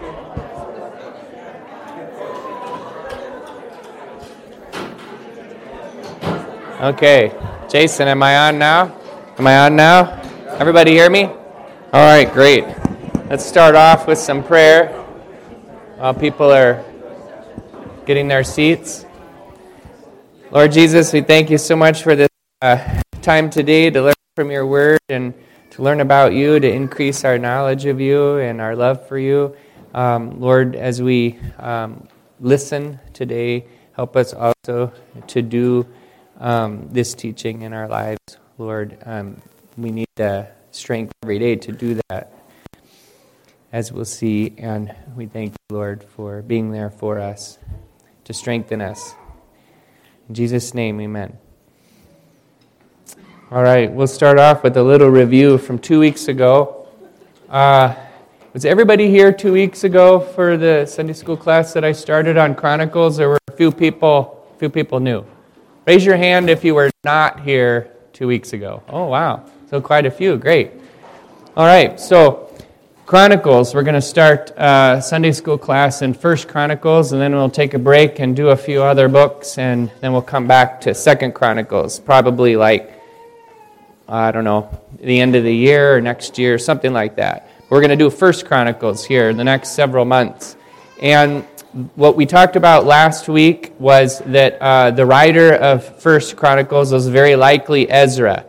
Okay, Jason, am I on now? Am I on now? Everybody hear me? All right, great. Let's start off with some prayer while people are getting their seats. Lord Jesus, we thank you so much for this time today to learn from your word and to learn about you, to increase our knowledge of you and our love for you. Lord, as we listen today, help us also to do this teaching in our lives, Lord. We need the strength every day to do that, as we'll see, and we thank you, Lord, for being there for us, to strengthen us. In Jesus' name, amen. All right, we'll start off with a little review from 2 weeks ago. Was everybody here 2 weeks ago for the Sunday school class that I started on Chronicles? There were a few people new. Raise your hand if you were not here 2 weeks ago. Oh, wow. So quite a few. Great. All right. So Chronicles, we're going to start Sunday school class in 1 Chronicles, and then we'll take a break and do a few other books, and then we'll come back to 2 Chronicles, probably like, I don't know, the end of the year or next year, something like that. We're going to do 1 Chronicles here in the next several months. And what we talked about last week was that the writer of 1 Chronicles was very likely Ezra.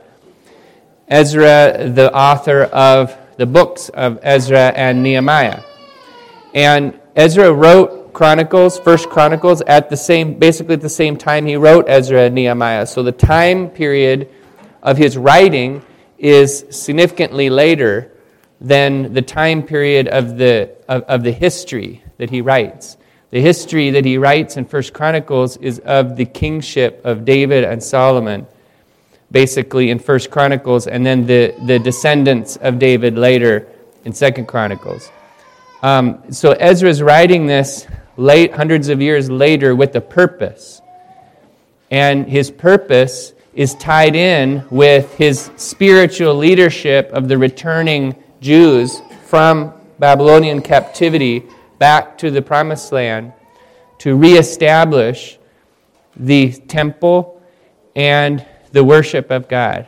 Ezra, the author of the books of Ezra and Nehemiah. And Ezra wrote Chronicles, 1 Chronicles, basically at the same time he wrote Ezra and Nehemiah. So the time period of his writing is significantly later than the time period of the history that he writes. The history that he writes in 1 Chronicles is of the kingship of David and Solomon, basically in 1 Chronicles, and then the descendants of David later in 2 Chronicles. So Ezra's writing this hundreds of years later with a purpose. And his purpose is tied in with his spiritual leadership of the returning Jews from Babylonian captivity back to the Promised Land to reestablish the temple and the worship of God,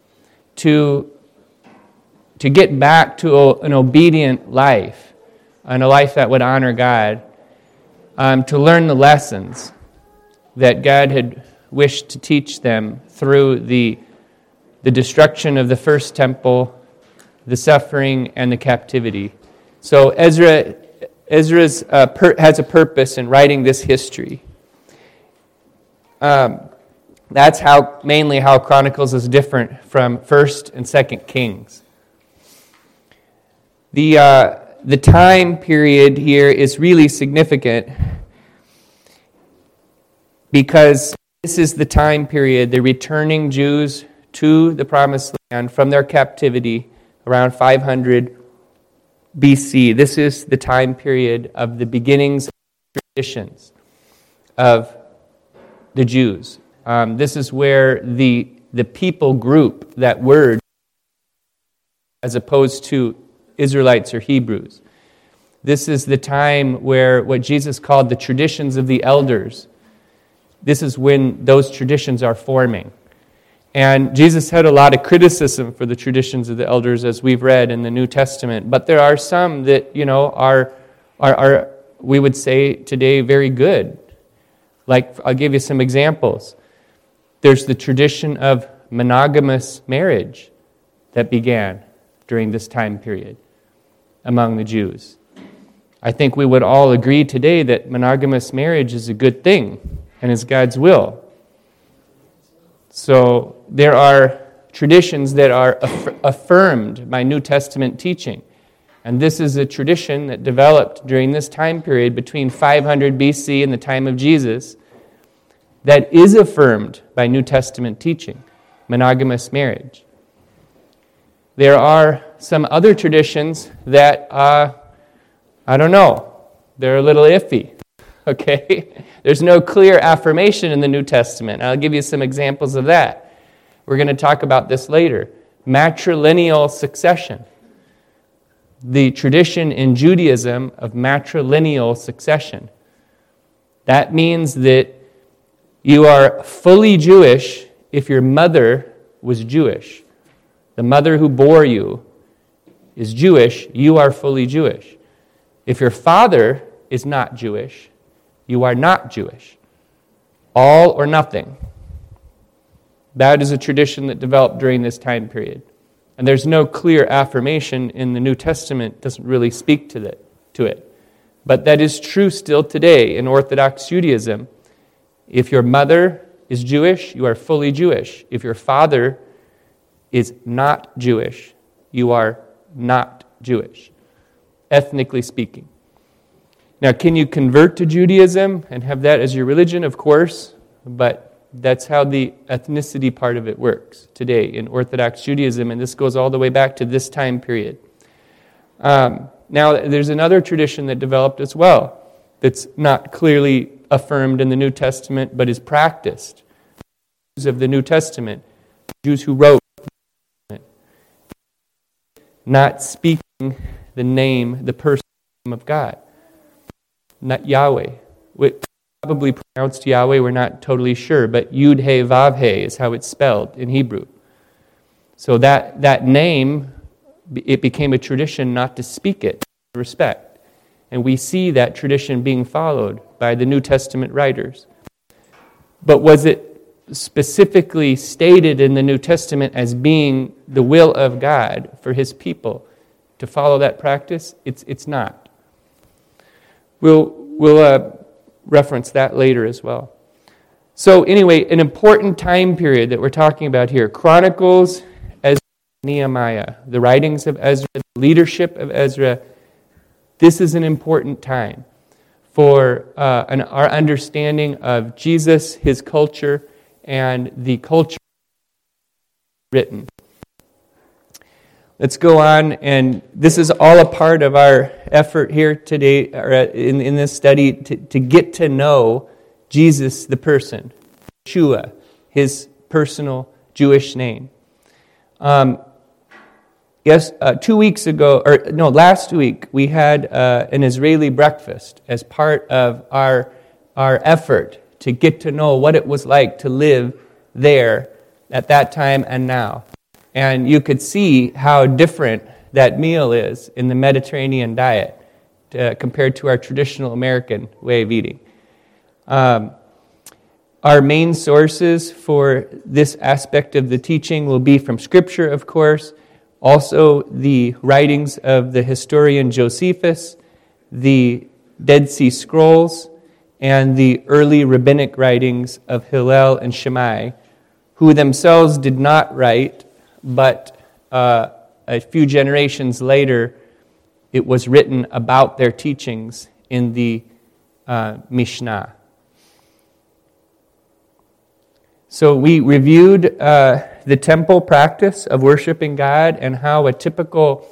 to get back to an obedient life, and a life that would honor God, to learn the lessons that God had wished to teach them through the destruction of the first temple, the suffering, and the captivity. So Ezra has a purpose in writing this history. That's mainly how Chronicles is different from 1st and 2nd Kings. The time period here is really significant because this is the time period, the returning Jews to the Promised Land from their captivity around 500 BC. This is the time period of the beginnings of traditions of the Jews. This is where the people group that word as opposed to Israelites or Hebrews. This is the time where what Jesus called the traditions of the elders, this is when those traditions are forming. And Jesus had a lot of criticism for the traditions of the elders, as we've read in the New Testament. But there are some that, are we would say today very good. Like, I'll give you some examples. There's the tradition of monogamous marriage that began during this time period among the Jews. I think we would all agree today that monogamous marriage is a good thing and is God's will. So there are traditions that are affirmed by New Testament teaching. And this is a tradition that developed during this time period between 500 BC and the time of Jesus that is affirmed by New Testament teaching, monogamous marriage. There are some other traditions that, I don't know, they're a little iffy. Okay? There's no clear affirmation in the New Testament. I'll give you some examples of that. We're going to talk about this later. Matrilineal succession. the tradition in Judaism of matrilineal succession. That means that you are fully Jewish if your mother was Jewish. The mother who bore you is Jewish, you are fully Jewish. If your father is not Jewish, you are not Jewish. All or nothing. That is a tradition that developed during this time period. And there's no clear affirmation in the New Testament, doesn't really speak to it. But that is true still today in Orthodox Judaism. If your mother is Jewish, you are fully Jewish. If your father is not Jewish, you are not Jewish, ethnically speaking. Now, can you convert to Judaism and have that as your religion? Of course, but that's how the ethnicity part of it works today in Orthodox Judaism, and this goes all the way back to this time period. Now, there's another tradition that developed as well that's not clearly affirmed in the New Testament, but is practiced. Jews of the New Testament, Jews who wrote it, not speaking the name, the person of God, not Yahweh. Probably pronounced Yahweh, we're not totally sure, but Yud He Vav He is how it's spelled in Hebrew. So that name, it became a tradition not to speak it, respect. And we see that tradition being followed by the New Testament writers. But was it specifically stated in the New Testament as being the will of God for His people to follow that practice? It's not. We'll reference that later as well. So anyway, an important time period that we're talking about here. Chronicles, Ezra, Nehemiah, the writings of Ezra, the leadership of Ezra. This is an important time for our understanding of Jesus, His culture, and the culture written. Let's go on, and this is all a part of our effort here today, or in this study, to get to know Jesus, the person, Yeshua, His personal Jewish name. Last week we had an Israeli breakfast as part of our effort to get to know what it was like to live there at that time and now. And you could see how different that meal is in the Mediterranean diet compared to our traditional American way of eating. Our main sources for this aspect of the teaching will be from Scripture, of course, also the writings of the historian Josephus, the Dead Sea Scrolls, and the early rabbinic writings of Hillel and Shammai, who themselves did not write, but a few generations later, it was written about their teachings in the Mishnah. So we reviewed the temple practice of worshiping God and how a typical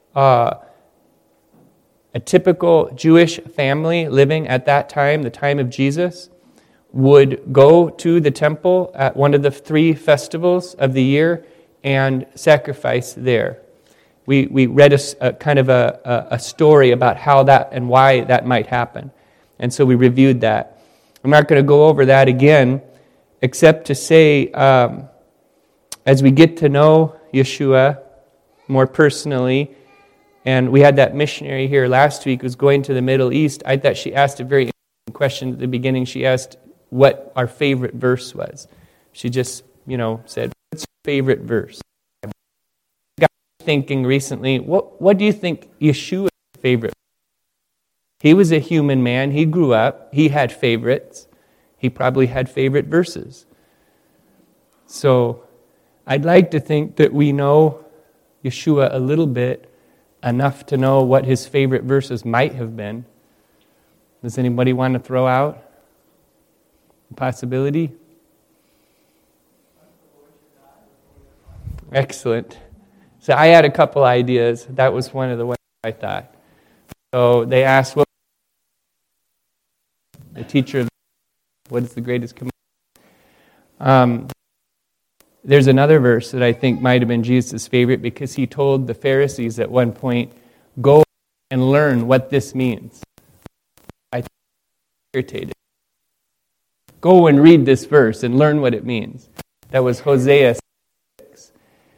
Jewish family living at that time, the time of Jesus, would go to the temple at one of the 3 festivals of the year and sacrifice there. We read a kind of a story about how that and why that might happen. And so we reviewed that. I'm not going to go over that again, except to say, as we get to know Yeshua more personally, and we had that missionary here last week who was going to the Middle East, I thought she asked a very interesting question at the beginning. She asked what our favorite verse was. She just, said, what's your favorite verse? I got thinking recently, what do you think Yeshua's favorite? He was a human man. He grew up. He had favorites. He probably had favorite verses. So I'd like to think that we know Yeshua a little bit, enough to know what his favorite verses might have been. Does anybody want to throw out a possibility? Excellent. So I had a couple ideas. That was one of the ones I thought. So they asked, what the teacher, what is the greatest commandment? There's another verse that I think might have been Jesus' favorite because he told the Pharisees at one point, Go and learn what this means. I irritated. Go and read this verse and learn what it means. That was Hosea 6.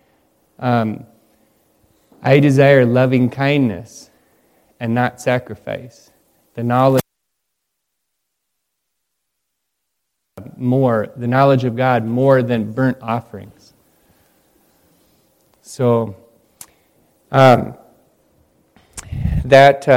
I desire loving kindness and not sacrifice. The knowledge of God more than burnt offerings. So that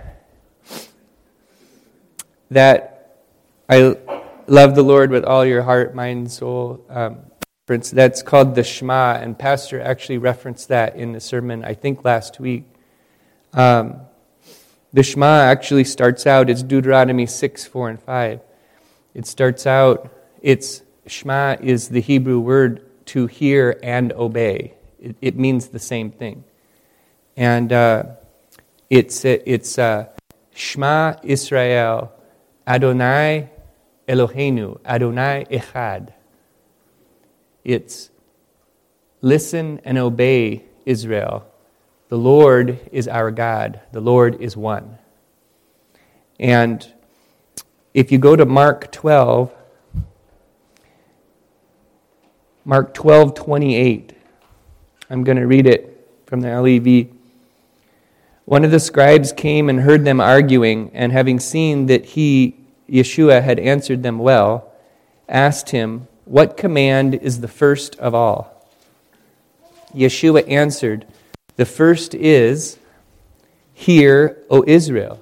I love the Lord with all your heart, mind, and soul. That's called the Shema, and Pastor actually referenced that in the sermon, I think last week. The Shema actually starts out, it's Deuteronomy 6, 4, and 5. It starts out, Shema is the Hebrew word to hear and obey. It means the same thing. And it's Shema Israel, Adonai Eloheinu, Adonai Echad. It's listen and obey, Israel. The Lord is our God. The Lord is one. And if you go to Mark 12:28, I'm going to read it from the LEV. One of the scribes came and heard them arguing, and having seen that Yeshua had answered them well, asked him, "What command is the first of all?" Yeshua answered, "The first is, Hear, O Israel.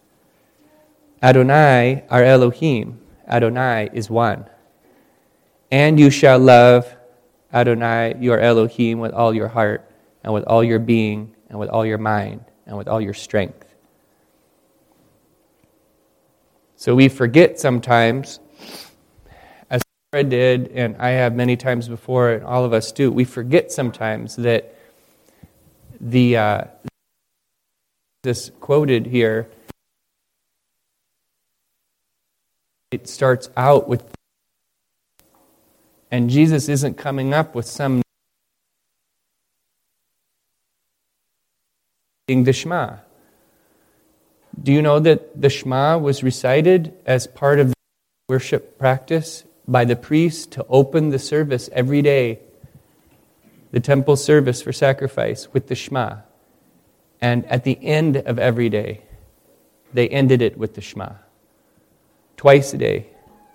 Adonai our Elohim, Adonai is one. And you shall love Adonai your Elohim with all your heart, and with all your being, and with all your mind, and with all your strength." So we forget sometimes, as Sarah did, and I have many times before, and all of us do, we forget sometimes that this quoted here, it starts out with, and Jesus isn't coming up with some the Shema. Do you know that the Shema was recited as part of the worship practice by the priest to open the service every day, the temple service for sacrifice, with the Shema? And at the end of every day, they ended it with the Shema. Twice a day.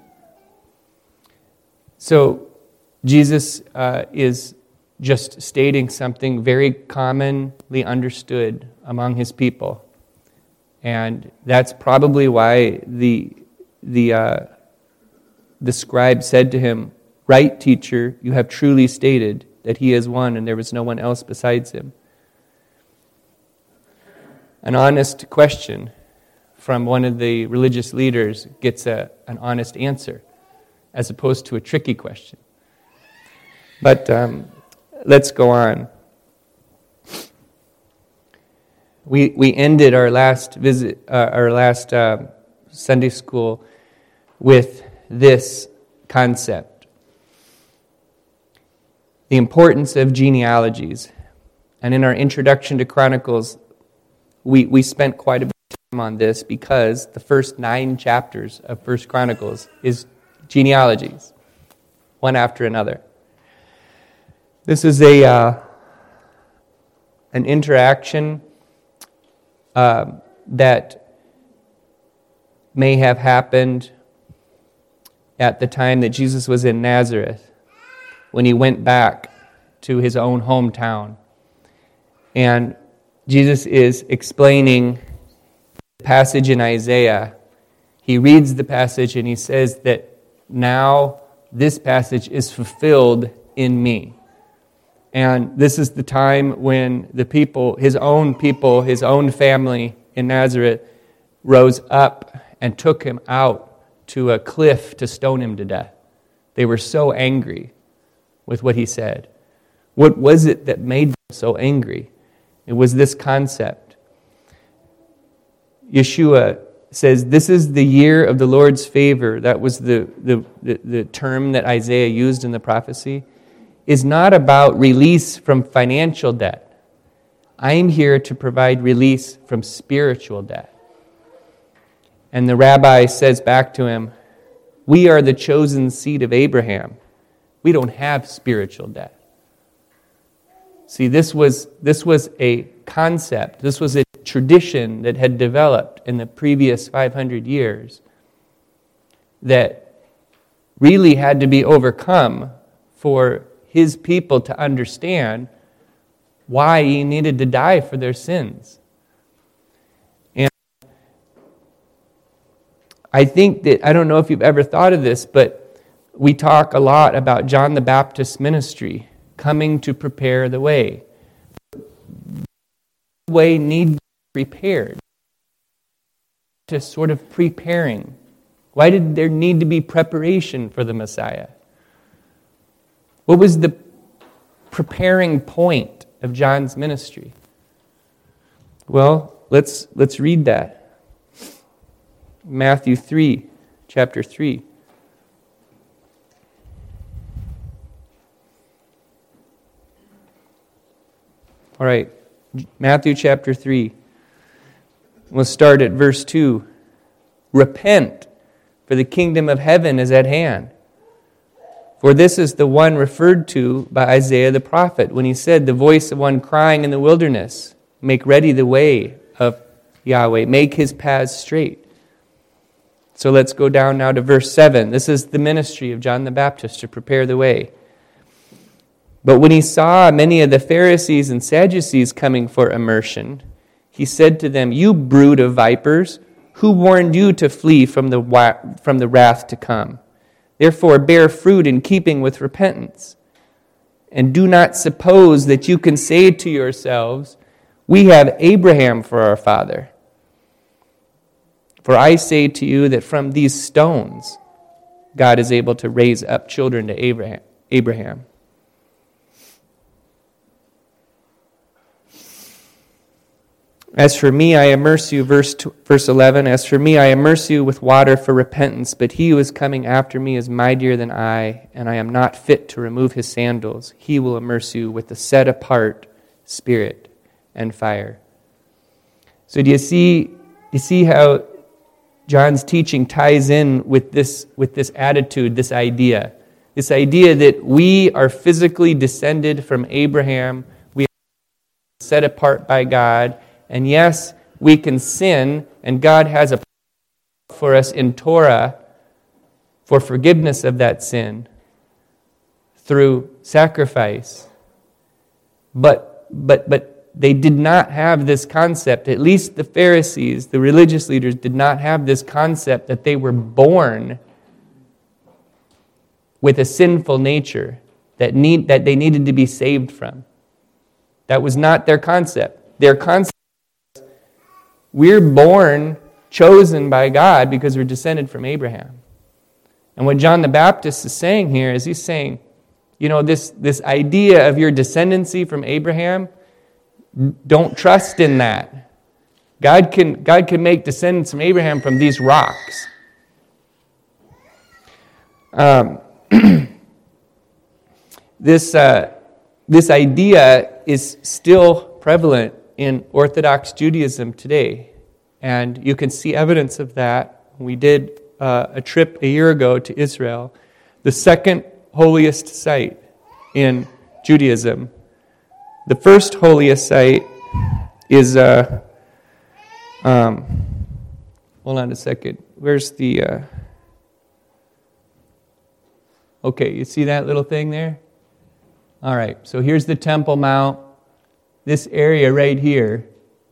So Jesus is just stating something very commonly understood among his people. And that's probably why the scribe said to him, "Right, teacher, you have truly stated that he is one and there was no one else besides him." An honest question from one of the religious leaders gets an honest answer, as opposed to a tricky question. But let's go on. We ended our last visit, our last Sunday school, with this concept: the importance of genealogies. And in our introduction to Chronicles, we spent quite a bit of time on this, because the first 9 chapters of 1 Chronicles is genealogies, one after another. This is an interaction that may have happened at the time that Jesus was in Nazareth, when he went back to his own hometown. And Jesus is explaining the passage in Isaiah. He reads the passage and he says that now this passage is fulfilled in me. And this is the time when the people, his own family in Nazareth, rose up and took him out to a cliff to stone him to death. They were so angry with what he said. What was it that made them so angry? It was this concept. Yeshua says, "This is the year of the Lord's favor." That was the term that Isaiah used in the prophecy. Is not about release from financial debt. I'm here to provide release from spiritual death. And the rabbi says back to him, we are the chosen seed of Abraham. We don't have spiritual death. See, this was a concept, this was a tradition that had developed in the previous 500 years that really had to be overcome for his people to understand why he needed to die for their sins. And I think that, I don't know if you've ever thought of this, but we talk a lot about John the Baptist's ministry, coming to prepare the way. The way needs to be prepared. To sort of preparing. Why did there need to be preparation for the Messiah? What was the preparing point of John's ministry? Well, let's read that. Matthew 3, chapter 3. All right, Matthew chapter 3. We'll start at verse 2. Repent, for the kingdom of heaven is at hand. For this is the one referred to by Isaiah the prophet when he said, the voice of one crying in the wilderness, make ready the way of Yahweh, make his paths straight. So let's go down now to verse 7. This is the ministry of John the Baptist to prepare the way. But when he saw many of the Pharisees and Sadducees coming for immersion, he said to them, you brood of vipers, who warned you to flee from the wrath to come? Therefore bear fruit in keeping with repentance. And do not suppose that you can say to yourselves, we have Abraham for our father. For I say to you that from these stones God is able to raise up children to Abraham. As for me, I immerse you, verse 11, as for me, I immerse you with water for repentance, but he who is coming after me is mightier than I, and I am not fit to remove his sandals. He will immerse you with the set-apart spirit and fire. So do you see how John's teaching ties in with this attitude, this idea that we are physically descended from Abraham, we are set apart by God, and yes, we can sin, and God has a plan for us in Torah for forgiveness of that sin through sacrifice. But they did not have this concept, at least the Pharisees, the religious leaders, did not have this concept that they were born with a sinful nature that they needed to be saved from. That was not their concept. Their concept, we're born, chosen by God because we're descended from Abraham. And what John the Baptist is saying here is he's saying, this idea of your descendancy from Abraham, don't trust in that. God can make descendants from Abraham from these rocks. This idea is still prevalent in Orthodox Judaism today. And you can see evidence of that. We did a trip a year ago to Israel, the second holiest site in Judaism. The first holiest site is, hold on a second. Where's the, okay, you see that little thing there? All right, so here's the Temple Mount. This area right here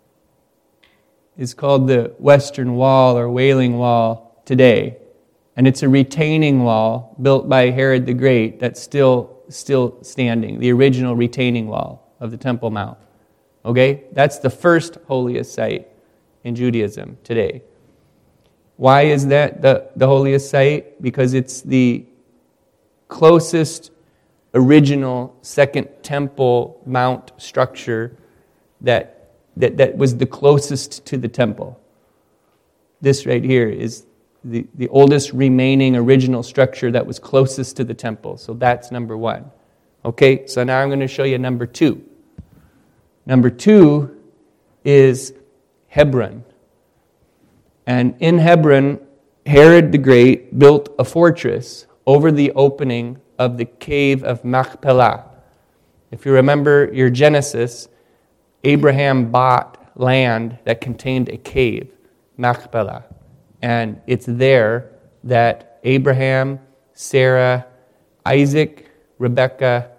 is called the Western Wall or Wailing Wall today. And it's a retaining wall built by Herod the Great that's still standing, the original retaining wall of the Temple Mount. Okay? That's the first holiest site in Judaism today. Why is that the holiest site? Because it's the closest original Second Temple Mount structure that was the closest to the temple. This right here is the oldest remaining original structure that was closest to the temple. So that's number one. Okay, so now I'm going to show you number two. Number 2 is Hebron. And in Hebron, Herod the Great built a fortress over the opening of the cave of Machpelah. If you remember your Genesis, Abraham bought land that contained a cave, Machpelah. And it's there that Abraham, Sarah, Isaac, Rebekah,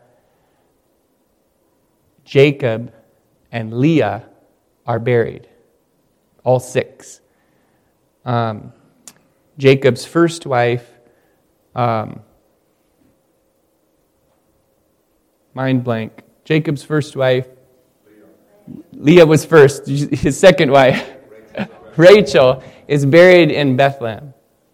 Jacob, and Leah are buried. All 6. Jacob's first wife, mind blank. Jacob's first wife, Leah was first. His second wife, Rachel, is buried in Bethlehem.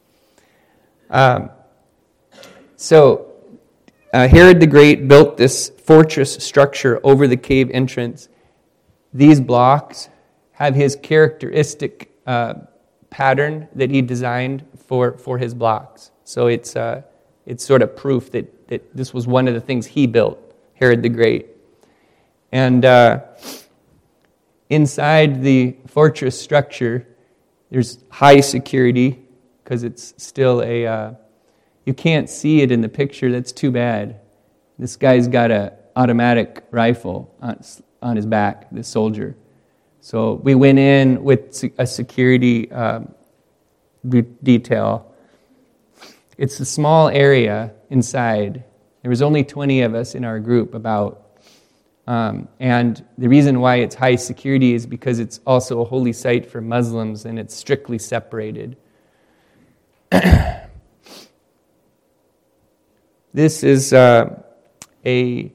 So Herod the Great built this fortress structure over the cave entrance. These blocks have his characteristic pattern that he designed for his blocks. So it's sort of proof that this was one of the things he built, Herod the Great. And inside the fortress structure, there's high security because it's still you can't see it in the picture. That's too bad. This guy's got an automatic rifle on his back, this soldier. So we went in with a security detail. It's a small area inside. There was only 20 of us in our group and the reason why it's high security is because it's also a holy site for Muslims and it's strictly separated. This is what do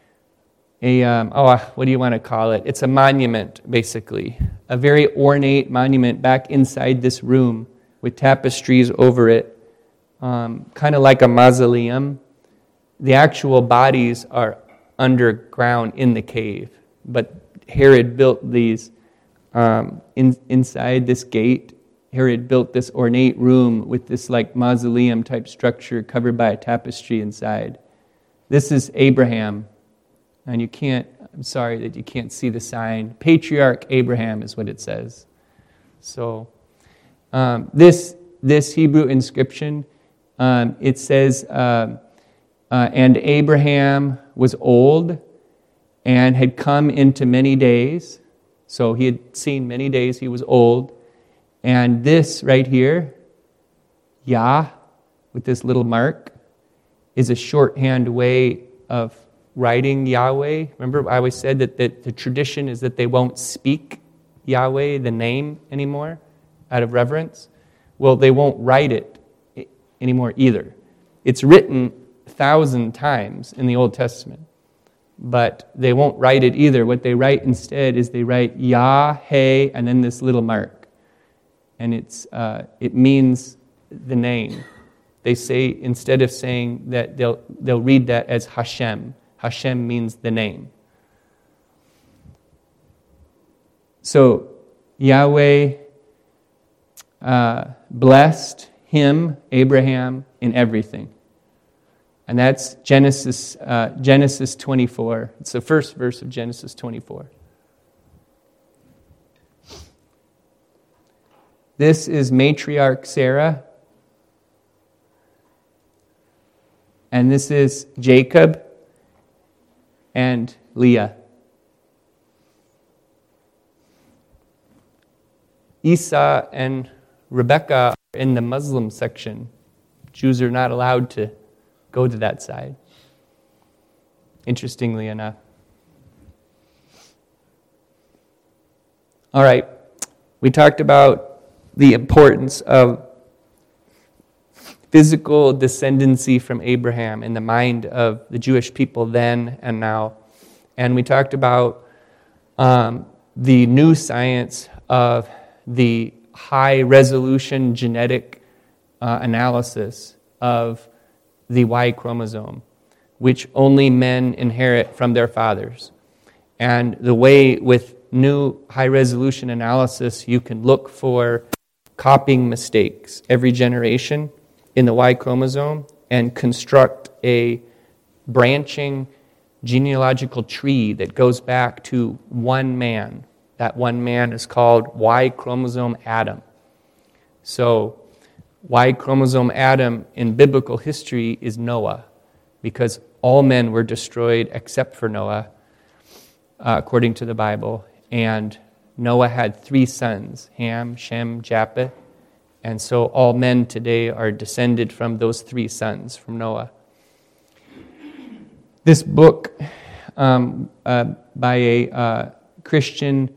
you want to call it? It's a monument, basically. A very ornate monument back inside this room with tapestries over it, kind of like a mausoleum. The actual bodies are underground in the cave, but Herod built these inside this gate. Herod built this ornate room with this like mausoleum type structure covered by a tapestry inside. This is Abraham, and I'm sorry that you can't see the sign. Patriarch Abraham is what it says. So this Hebrew inscription, it says, and Abraham was old and had come into many days. So he had seen many days, he was old. And this right here, Yah, with this little mark, is a shorthand way of writing Yahweh. Remember, I always said that the tradition is that they won't speak Yahweh, the name, anymore, out of reverence. Well, they won't write it anymore either. It's written 1,000 times in the Old Testament, but they won't write it either. What they write instead is they write Yah, Hey, and then this little mark. And it means the name. They say, instead of saying that, they'll read that as Hashem. Hashem means the name. So Yahweh blessed him, Abraham, in everything. And that's Genesis 24. It's the first verse of Genesis 24. This is matriarch Sarah. And this is Jacob and Leah. Esau and Rebekah are in the Muslim section. Jews are not allowed to go to that side, interestingly enough. All right, we talked about the importance of physical descendancy from Abraham in the mind of the Jewish people then and now. And we talked about the new science of the high-resolution genetic analysis of the Y chromosome, which only men inherit from their fathers. And the way with new high-resolution analysis, you can look for copying mistakes every generation in the Y chromosome and construct a branching genealogical tree that goes back to one man. That one man is called Y chromosome Adam. So Y chromosome Adam in biblical history is Noah, because all men were destroyed except for Noah, according to the Bible. And Noah had 3 sons, Ham, Shem, Japheth. And so all men today are descended from those 3 sons from Noah. This book by a Christian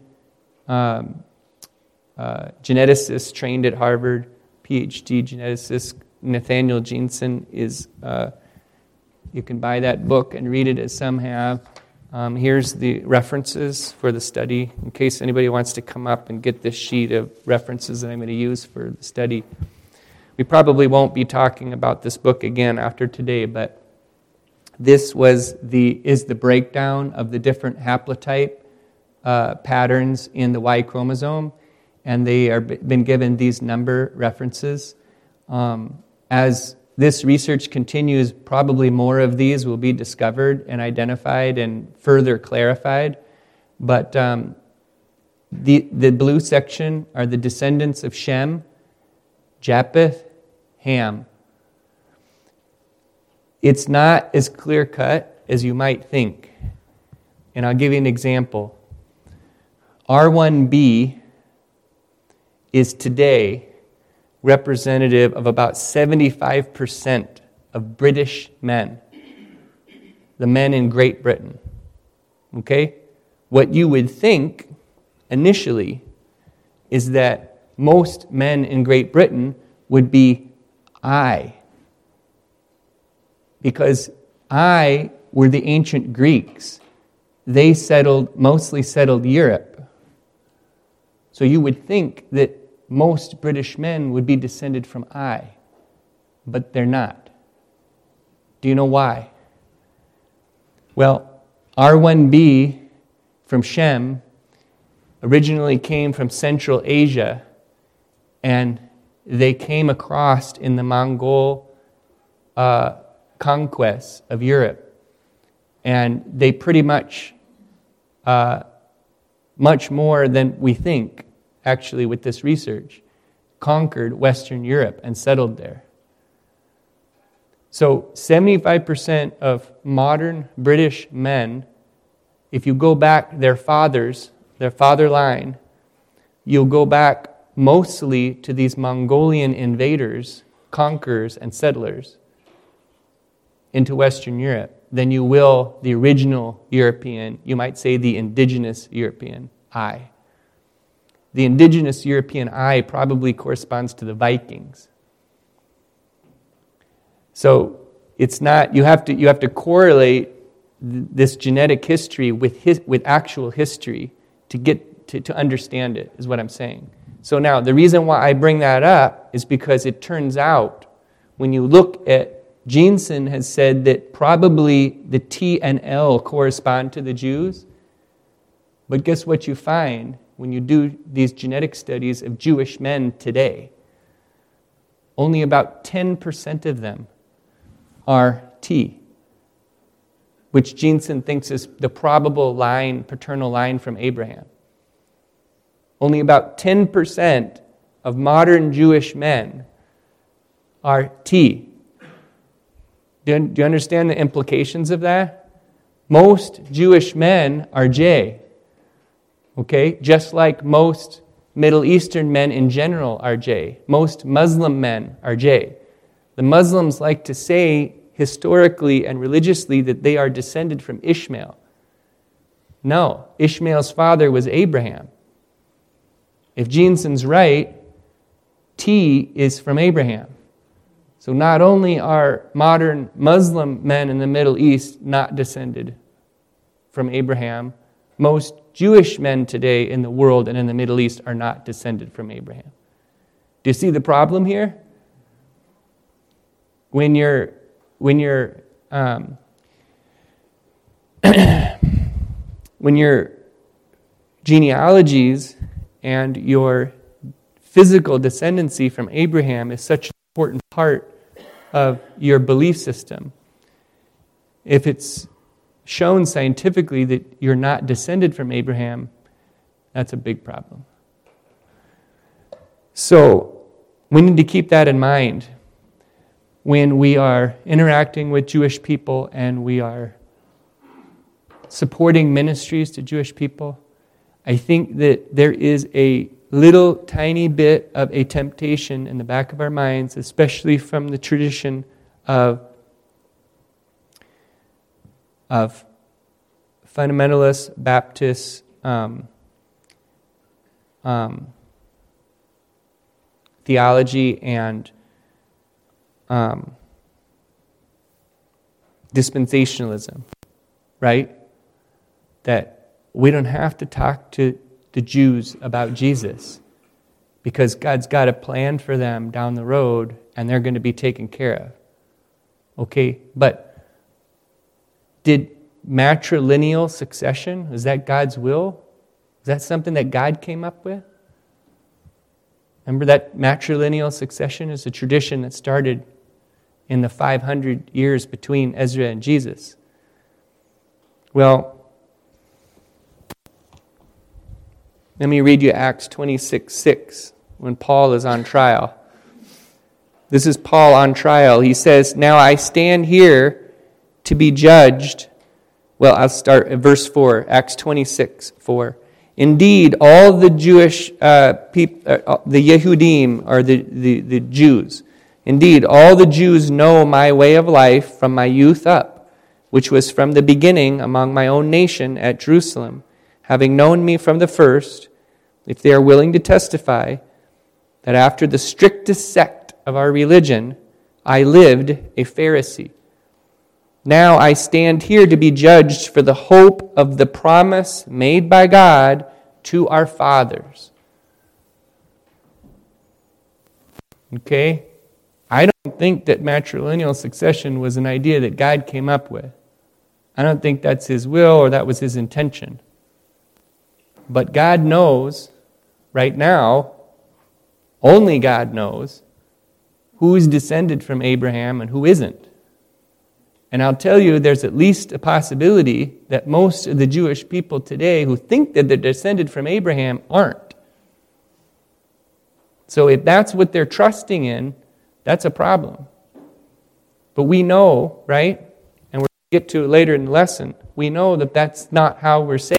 geneticist trained at Harvard, PhD geneticist Nathaniel Jeanson, is you can buy that book and read it as some have. Here's the references for the study, in case anybody wants to come up and get this sheet of references that I'm going to use for the study. We probably won't be talking about this book again after today, but this is the breakdown of the different haplotype patterns in the Y chromosome, and they are been given these number references. As this research continues, probably more of these will be discovered and identified and further clarified. But the blue section are the descendants of Shem, Japheth, Ham. It's not as clear-cut as you might think. And I'll give you an example. R1b is today representative of about 75% of British men, the men in Great Britain. Okay? What you would think initially is that most men in Great Britain would be I, because I were the ancient Greeks. They mostly settled Europe. So you would think that most British men would be descended from I, but they're not. Do you know why? Well, R1b from Shem originally came from Central Asia, and they came across in the Mongol conquests of Europe, and they pretty much more than we think, actually, with this research, conquered Western Europe and settled there. So 75% of modern British men, if you go back their father line, you'll go back mostly to these Mongolian invaders, conquerors, and settlers into Western Europe than you will the original European, you might say the indigenous European I. The indigenous European I probably corresponds to the Vikings. So it's not, you have to correlate this genetic history with actual history to get to understand it, is what I'm saying. So now, the reason why I bring that up is because it turns out, when you look at, Jeanson has said that probably the T and L correspond to the Jews. But guess what you find when you do these genetic studies of Jewish men today? Only about 10% of them are T, which Jeanson thinks is the probable paternal line from Abraham. Only about 10% of modern Jewish men are T. Do you understand the implications of that? Most Jewish men are J. Okay? Just like most Middle Eastern men in general are J. Most Muslim men are J. The Muslims like to say historically and religiously that they are descended from Ishmael. No, Ishmael's father was Abraham. If Jeanson's right, T is from Abraham. So not only are modern Muslim men in the Middle East not descended from Abraham, most Jewish men today in the world and in the Middle East are not descended from Abraham. Do you see the problem here? When your genealogies and your physical descendancy from Abraham is such an important part of your belief system. If it's shown scientifically that you're not descended from Abraham, that's a big problem. So we need to keep that in mind when we are interacting with Jewish people and we are supporting ministries to Jewish people. I think that there is a little tiny bit of a temptation in the back of our minds, especially from the tradition of fundamentalist Baptist theology and dispensationalism, right? That we don't have to talk to the Jews about Jesus because God's got a plan for them down the road and they're going to be taken care of. Okay, but did matrilineal succession, is that God's will? Is that something that God came up with? Remember that matrilineal succession is a tradition that started in the 500 years between Ezra and Jesus. Well, let me read you Acts 26:6 when Paul is on trial. This is Paul on trial. He says, "Now I stand here to be judged." Well, I'll start at verse 4, Acts 26:4. "Indeed, all the Jewish people, the Yehudim, or the Jews, indeed, all the Jews know my way of life from my youth up, which was from the beginning among my own nation at Jerusalem, having known me from the first, if they are willing to testify, that after the strictest sect of our religion, I lived a Pharisee. Now I stand here to be judged for the hope of the promise made by God to our fathers." Okay? I don't think that matrilineal succession was an idea that God came up with. I don't think that's His will or that was His intention. But God knows, right now, only God knows, who is descended from Abraham and who isn't. And I'll tell you, there's at least a possibility that most of the Jewish people today who think that they're descended from Abraham aren't. So if that's what they're trusting in, that's a problem. But we know, right, and we'll get to it later in the lesson, we know that that's not how we're saved.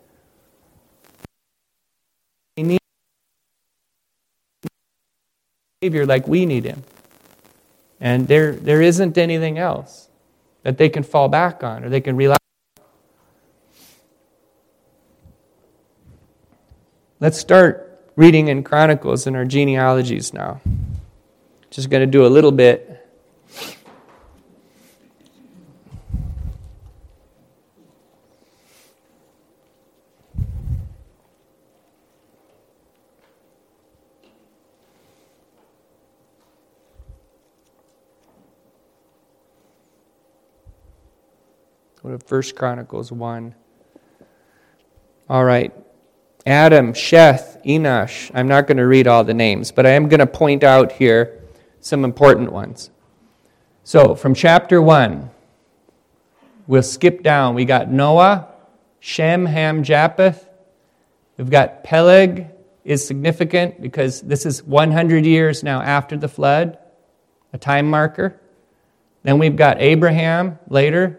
We need a Savior like we need Him. And there isn't anything else that they can fall back on or they can rely on. Let's start reading in Chronicles in our genealogies now. Just going to do a little bit. Go to 1 Chronicles 1. All right. Adam, Sheth, Enosh. I'm not going to read all the names, but I am going to point out here some important ones. So, from chapter 1, we'll skip down. We got Noah, Shem, Ham, Japheth. We've got Peleg is significant because this is 100 years now after the flood, a time marker. Then we've got Abraham later,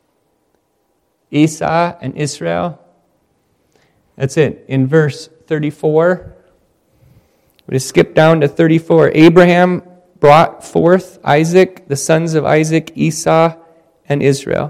Esau and Israel. That's it. In verse 34, we just skip down to 34. Abraham brought forth Isaac, the sons of Isaac, Esau, and Israel.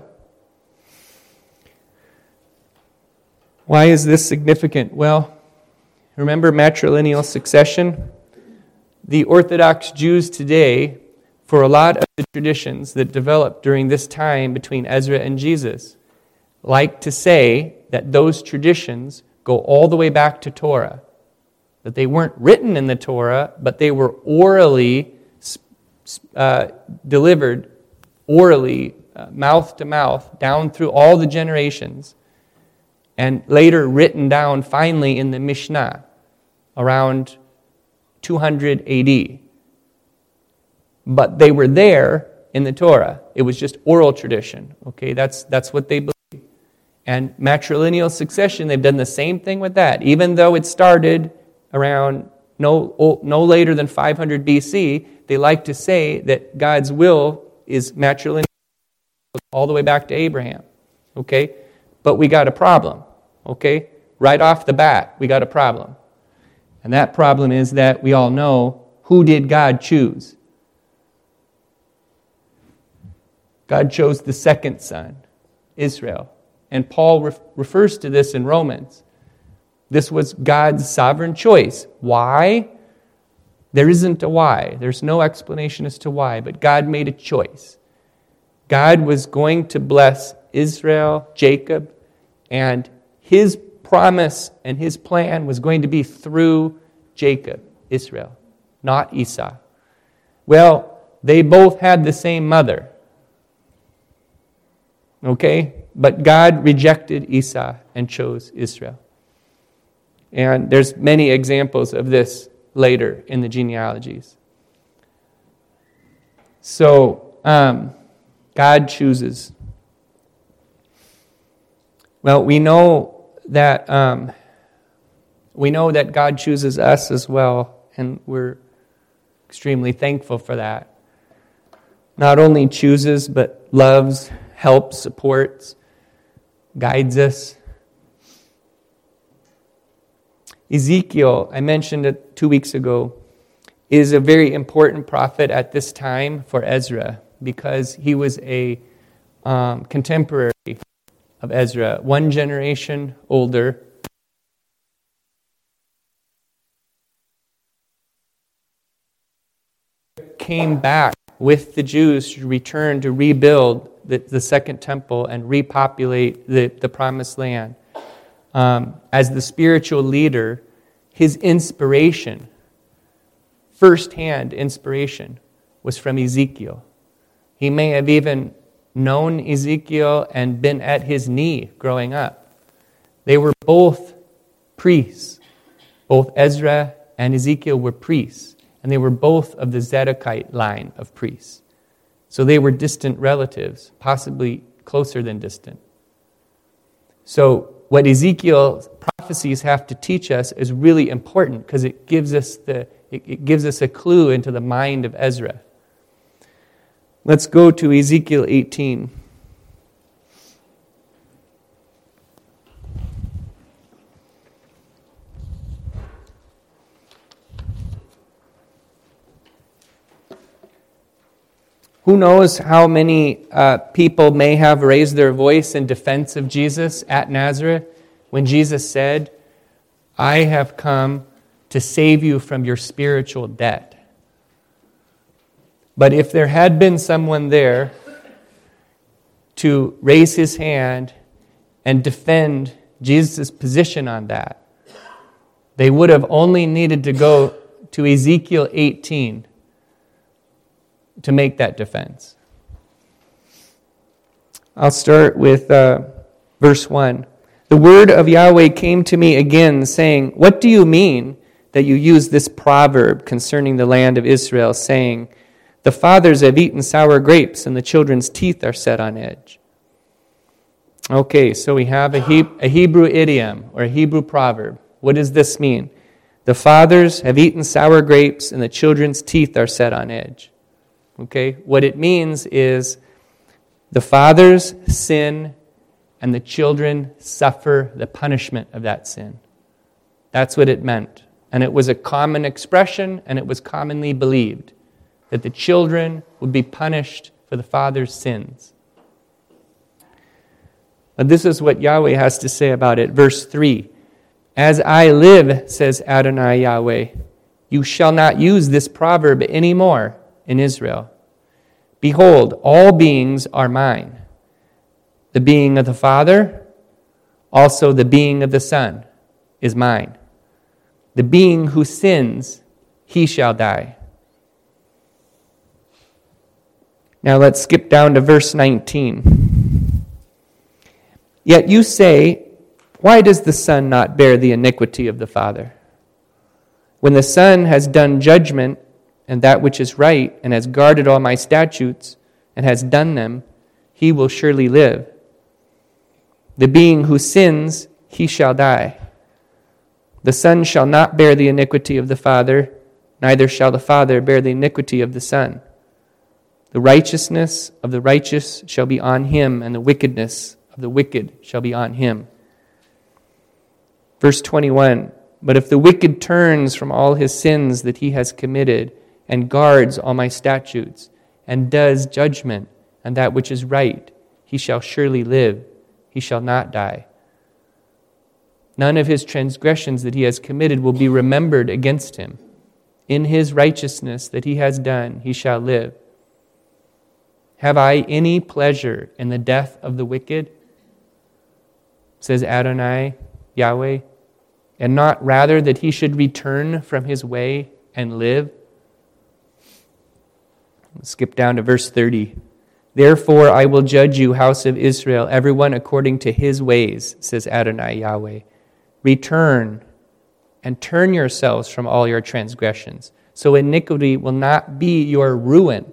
Why is this significant? Well, remember matrilineal succession? The Orthodox Jews today, for a lot of the traditions that developed during this time between Ezra and Jesus, like to say that those traditions go all the way back to Torah. That they weren't written in the Torah, but they were orally delivered, orally, mouth to mouth, down through all the generations, and later written down finally in the Mishnah around 200 AD. But they were there in the Torah. It was just oral tradition. Okay, that's what they believe. And matrilineal succession, they've done the same thing with that. Even though it started around no later than 500 BC, they like to say that God's will is matrilineal all the way back to Abraham. Okay? But we got a problem. Okay? Right off the bat, we got a problem. And that problem is that we all know, who did God choose? God chose the second son, Israel. And Paul refers to this in Romans. This was God's sovereign choice. Why? There isn't a why. There's no explanation as to why, but God made a choice. God was going to bless Israel, Jacob, and his promise and his plan was going to be through Jacob, Israel, not Esau. Well, they both had the same mother. Okay? But God rejected Esau and chose Israel. And there's many examples of this later in the genealogies. So, God chooses. Well, we know that God chooses us as well, and we're extremely thankful for that. Not only chooses, but loves, helps, supports, guides us. Ezekiel, I mentioned it 2 weeks ago, is a very important prophet at this time for Ezra because he was a contemporary of Ezra, one generation older. Came back with the Jews to return to rebuild the second temple and repopulate the promised land. As the spiritual leader, his inspiration, first-hand inspiration, was from Ezekiel. He may have even known Ezekiel and been at his knee growing up. They were both priests. Both Ezra and Ezekiel were priests, and they were both of the Zedekite line of priests. So they were distant relatives, possibly closer than distant. So what Ezekiel's prophecies have to teach us is really important because it gives us a clue into the mind of Ezra. Let's go to Ezekiel 18. Who knows how many people may have raised their voice in defense of Jesus at Nazareth when Jesus said, "I have come to save you from your spiritual debt." But if there had been someone there to raise his hand and defend Jesus' position on that, they would have only needed to go to Ezekiel 18 to make that defense. I'll start with verse 1. The word of Yahweh came to me again, saying, "What do you mean that you use this proverb concerning the land of Israel, saying, 'The fathers have eaten sour grapes, and the children's teeth are set on edge'?" Okay, so we have a Hebrew idiom, or a Hebrew proverb. What does this mean? The fathers have eaten sour grapes, and the children's teeth are set on edge. Okay, what it means is the fathers sin and the children suffer the punishment of that sin. That's what it meant. And it was a common expression, and it was commonly believed that the children would be punished for the father's sins. But this is what Yahweh has to say about it. Verse 3, "As I live, says Adonai Yahweh, you shall not use this proverb anymore in Israel. Behold, all beings are mine. The being of the Father, also the being of the Son, is mine. The being who sins, he shall die." Now let's skip down to verse 19. "Yet you say, why does the Son not bear the iniquity of the Father? When the Son has done judgment and that which is right, and has guarded all my statutes, and has done them, he will surely live. The being who sins, he shall die. The Son shall not bear the iniquity of the Father, neither shall the Father bear the iniquity of the Son. The righteousness of the righteous shall be on him, and the wickedness of the wicked shall be on him. Verse 21, but if the wicked turns from all his sins that he has committed, and guards all my statutes, and does judgment and that which is right, he shall surely live, he shall not die. None of his transgressions that he has committed will be remembered against him. In his righteousness that he has done, he shall live. Have I any pleasure in the death of the wicked? Says Adonai, Yahweh, and not rather that he should return from his way and live? Skip down to verse 30. Therefore I will judge you, house of Israel, everyone according to his ways, says Adonai, Yahweh. Return and turn yourselves from all your transgressions, so iniquity will not be your ruin.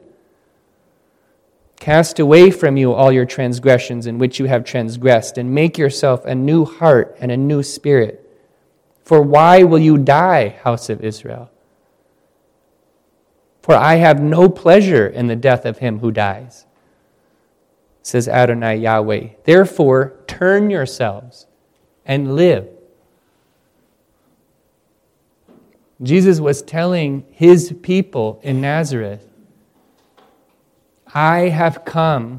Cast away from you all your transgressions in which you have transgressed, and make yourself a new heart and a new spirit. For why will you die, house of Israel? For I have no pleasure in the death of him who dies, says Adonai Yahweh. Therefore, turn yourselves and live. Jesus was telling his people in Nazareth, I have come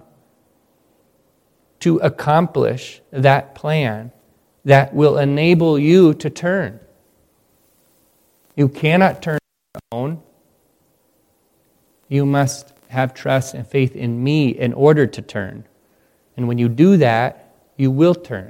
to accomplish that plan that will enable you to turn. You cannot turn on your own. You must have trust and faith in me in order to turn. And when you do that, you will turn.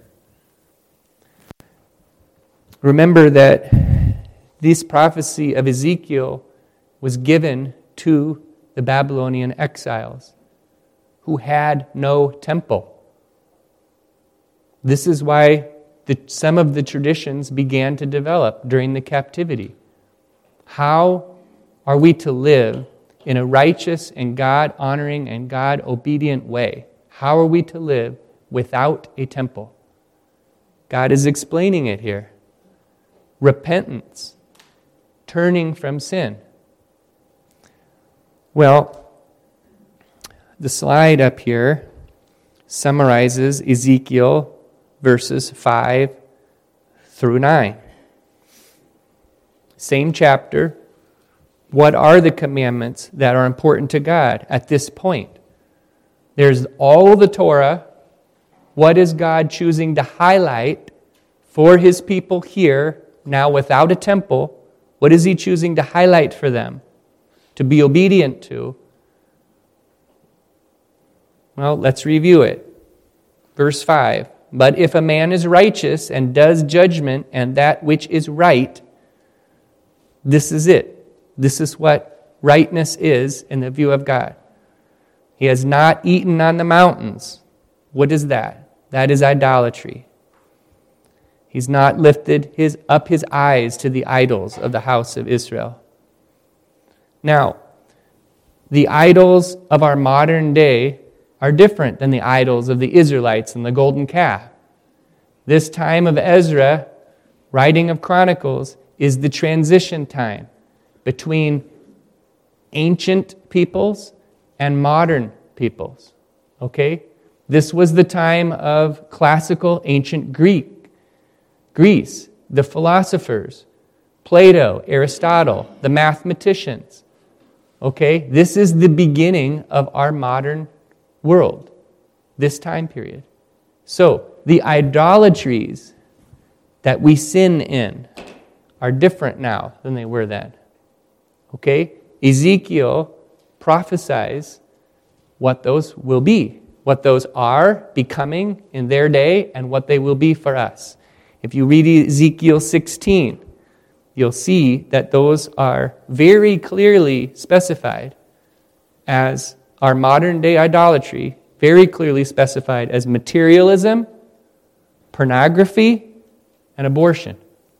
Remember that this prophecy of Ezekiel was given to the Babylonian exiles who had no temple. This is why some of the traditions began to develop during the captivity. How are we to live in a righteous and God-honoring and God-obedient way? How are we to live without a temple? God is explaining it here. Repentance. Turning from sin. Well, the slide up here summarizes Ezekiel verses 5 through 9. Same chapter. What are the commandments that are important to God at this point? There's all the Torah. What is God choosing to highlight for his people here, now without a temple? What is he choosing to highlight for them, to be obedient to? Well, let's review it. Verse 5, but if a man is righteous and does judgment and that which is right, this is it. This is what rightness is in the view of God. He has not eaten on the mountains. What is that? That is idolatry. He's not lifted up his eyes to the idols of the house of Israel. Now, the idols of our modern day are different than the idols of the Israelites and the golden calf. This time of Ezra, writing of Chronicles, is the transition time between ancient peoples and modern peoples. Okay? This was the time of classical ancient Greece, the philosophers, Plato, Aristotle, the mathematicians. Okay? This is the beginning of our modern world, this time period. So, the idolatries that we sin in are different now than they were then. Okay? Ezekiel prophesies what those will be, what those are becoming in their day, and what they will be for us. If you read Ezekiel 16, you'll see that those are very clearly specified as our modern day idolatry, very clearly specified as materialism, pornography, and abortion.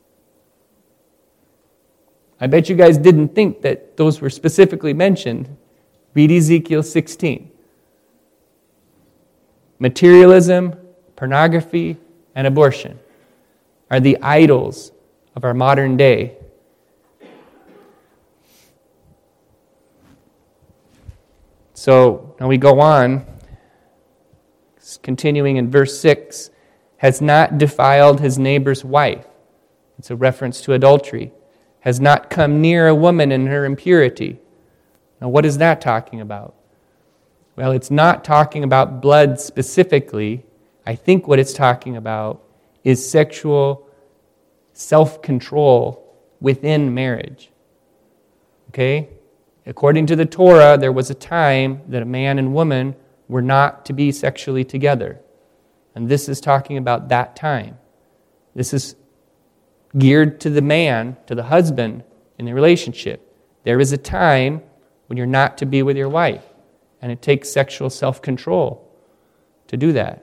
I bet you guys didn't think that those were specifically mentioned. Read Ezekiel 16. Materialism, pornography, and abortion are the idols of our modern day. So now we go on, continuing in verse 6, has not defiled his neighbor's wife. It's a reference to adultery. Has not come near a woman in her impurity. Now what is that talking about? Well, it's not talking about blood specifically. I think what it's talking about is sexual self-control within marriage. Okay? According to the Torah, there was a time that a man and woman were not to be sexually together. And this is talking about that time. This is geared to the man, to the husband in the relationship. There is a time when you're not to be with your wife. And it takes sexual self-control to do that.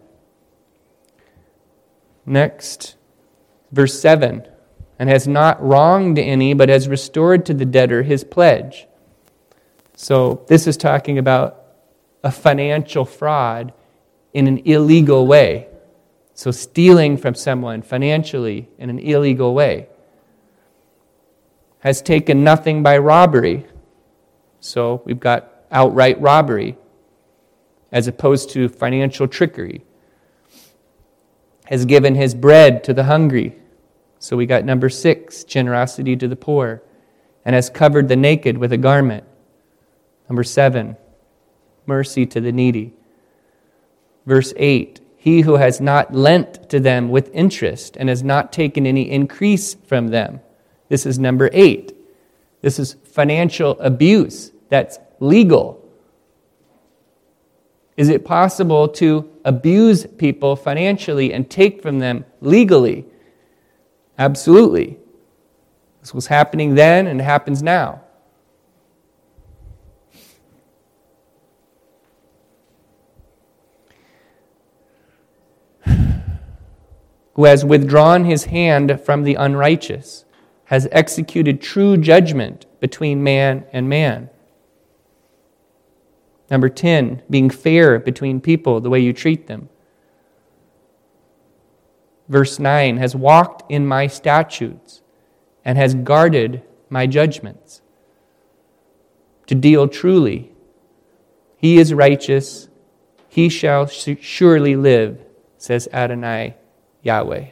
Next, verse 7. And has not wronged any, but has restored to the debtor his pledge. So this is talking about a financial fraud in an illegal way. So stealing from someone financially in an illegal way. Has taken nothing by robbery. So we've got outright robbery as opposed to financial trickery. Has given his bread to the hungry. So we got number 6, generosity to the poor. And has covered the naked with a garment. Number 7, mercy to the needy. Verse 8, he who has not lent to them with interest and has not taken any increase from them. This is number 8. This is financial abuse. That's legal. Is it possible to abuse people financially and take from them legally? Absolutely. This was happening then and it happens now. Who has withdrawn his hand from the unrighteous, has executed true judgment between man and man. Number 10, being fair between people, the way you treat them. Verse 9, has walked in my statutes and has guarded my judgments. To deal truly, he is righteous, he shall surely live, says Adonai Yahweh.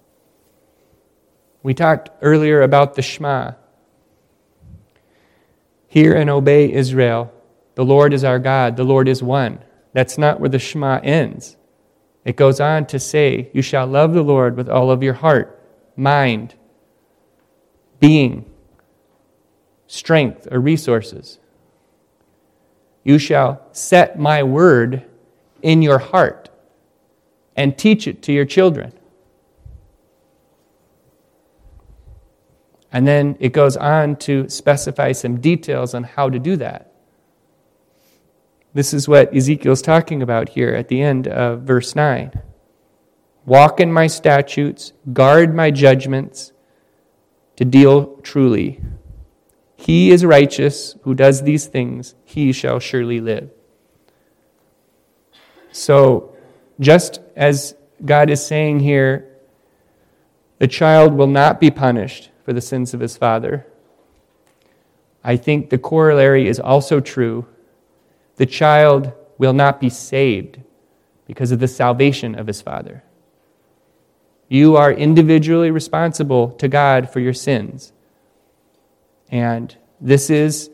We talked earlier about the Shema. Hear and obey, Israel. The Lord is our God. The Lord is one. That's not where the Shema ends. It goes on to say, you shall love the Lord with all of your heart, mind, being, strength, or resources. You shall set my word in your heart and teach it to your children. And then it goes on to specify some details on how to do that. This is what Ezekiel's talking about here at the end of verse 9. Walk in my statutes, guard my judgments, to deal truly. He is righteous who does these things, he shall surely live. So, just as God is saying here, the child will not be punished for the sins of his father. I think the corollary is also true. The child will not be saved because of the salvation of his father. You are individually responsible to God for your sins. And this is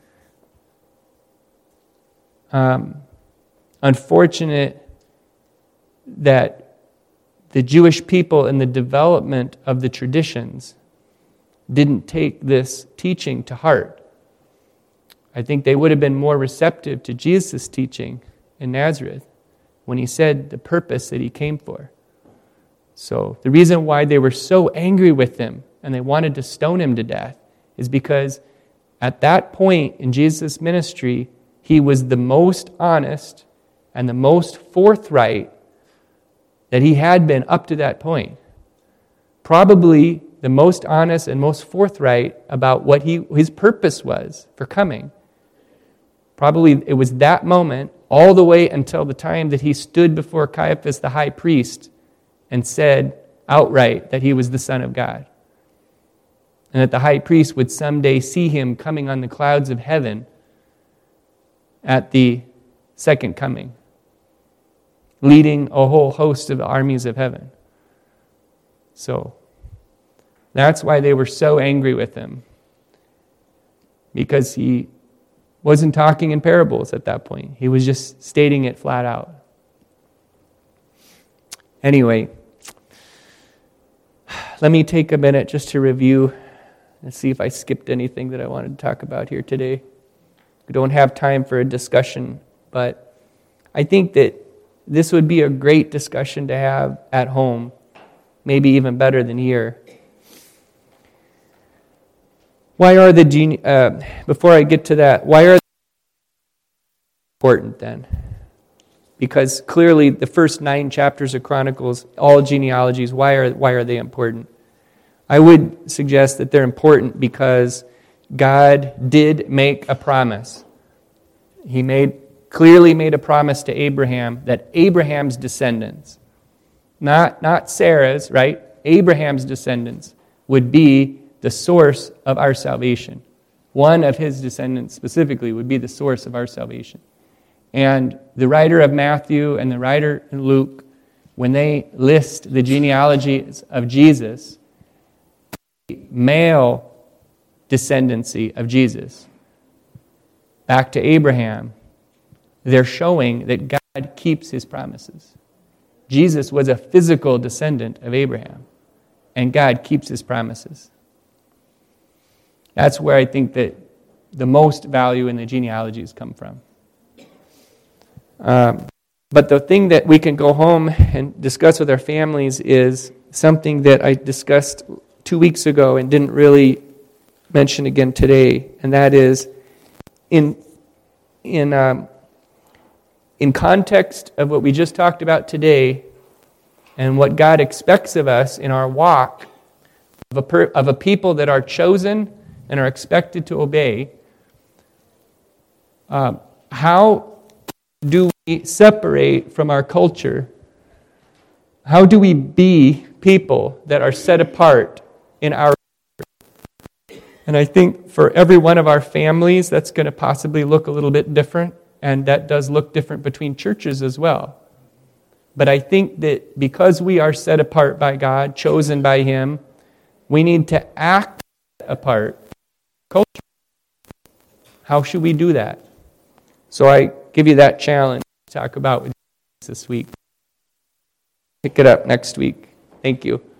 unfortunate that the Jewish people in the development of the traditions didn't take this teaching to heart. I think they would have been more receptive to Jesus' teaching in Nazareth when he said the purpose that he came for. So the reason why they were so angry with him and they wanted to stone him to death is because at that point in Jesus' ministry, he was the most honest and the most forthright that he had been up to that point. Probably the most honest and most forthright about what his purpose was for coming. Probably it was that moment all the way until the time that he stood before Caiaphas the high priest and said outright that he was the Son of God. And that the high priest would someday see him coming on the clouds of heaven at the second coming, leading a whole host of armies of heaven. So, that's why they were so angry with him. Because he wasn't talking in parables at that point. He was just stating it flat out. Anyway, let me take a minute just to review and see if I skipped anything that I wanted to talk about here today. We don't have time for a discussion, but I think that this would be a great discussion to have at home, maybe even better than here. Why are before I get to that, why are they important then? Because clearly the first 9 chapters of Chronicles, all genealogies, why are they important? I would suggest that they're important because God did make a promise. He clearly made a promise to Abraham that Abraham's descendants, not Sarah's, right? Abraham's descendants would be the source of our salvation. One of his descendants specifically would be the source of our salvation. And the writer of Matthew and the writer in Luke, when they list the genealogies of Jesus, male descendancy of Jesus, back to Abraham, they're showing that God keeps his promises. Jesus was a physical descendant of Abraham, and God keeps his promises. That's where I think that the most value in the genealogies come from. But the thing that we can go home and discuss with our families is something that I discussed 2 weeks ago and didn't really mention again today, and that is in context of what we just talked about today and what God expects of us in our walk of a people that are chosen and are expected to obey, how do we separate from our culture? How do we be people that are set apart in our culture? And I think for every one of our families, that's going to possibly look a little bit different, and that does look different between churches as well. But I think that because we are set apart by God, chosen by Him, we need to act apart. Culture. How should we do that? So I give you that challenge to talk about with this week. Pick it up next week. Thank you.